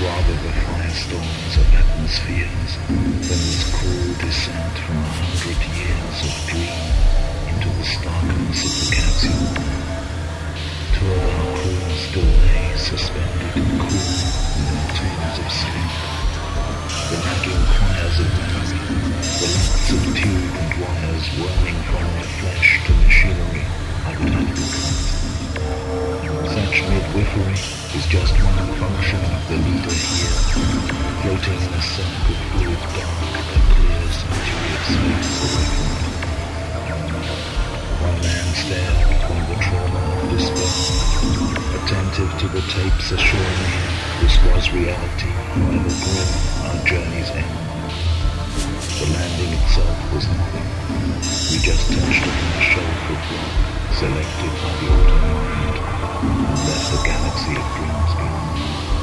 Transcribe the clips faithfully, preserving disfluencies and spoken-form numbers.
rather the firestorms of atmospheres than this cruel descent from a hundred years of dream into the starkness of the capsule. Two of our crew still lay suspended and cool in the mountains of sleep. The nagging choirs of memory, the lengths of tube and wires whirling from their flesh to machinery are tightly closed. Such midwifery is just one function of the leader here, floating in a cirque of fluid dark that clears century of space away from it. One man stared between the trauma of despair, attentive to the tapes assuring him this was reality, however grim our journey's end. The landing itself was nothing. We just touched upon a shelf of rock selected by the auto-mind, and left the galaxy of dreams beyond.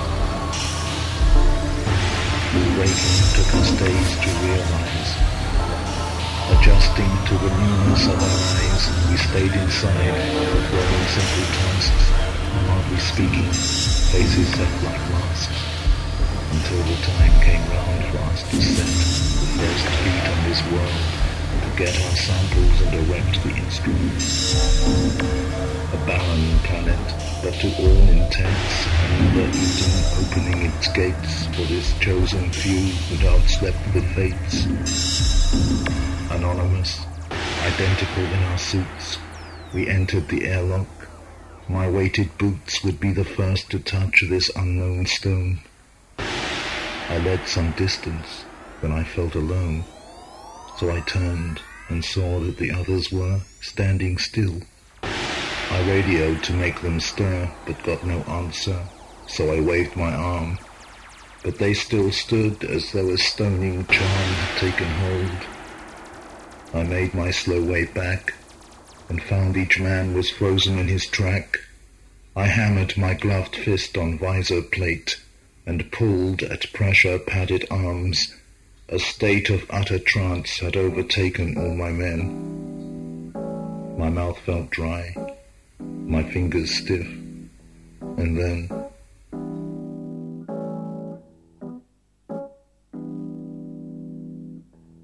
Breaking took us days to realize. Adjusting to the newness of our eyes, we stayed inside, performing simple tasks, hardly speaking, faces set like masks, until the time came round for us to set the first feet on this world, to get our samples and erect the instruments. A barren planet, but to all intents, another Eden opening its gates for this chosen few that outslept the fates. Anonymous, identical in our suits, we entered the airlock. My weighted boots would be the first to touch this unknown stone. I led some distance, then I felt alone, so I turned and saw that the others were standing still. I radioed to make them stir, but got no answer, so I waved my arm. But they still stood as though a stoning charm had taken hold. I made my slow way back, and found each man was frozen in his track. I hammered my gloved fist on visor plate, and pulled at pressure-padded arms. A state of utter trance had overtaken all my men. My mouth felt dry, my fingers stiff, and then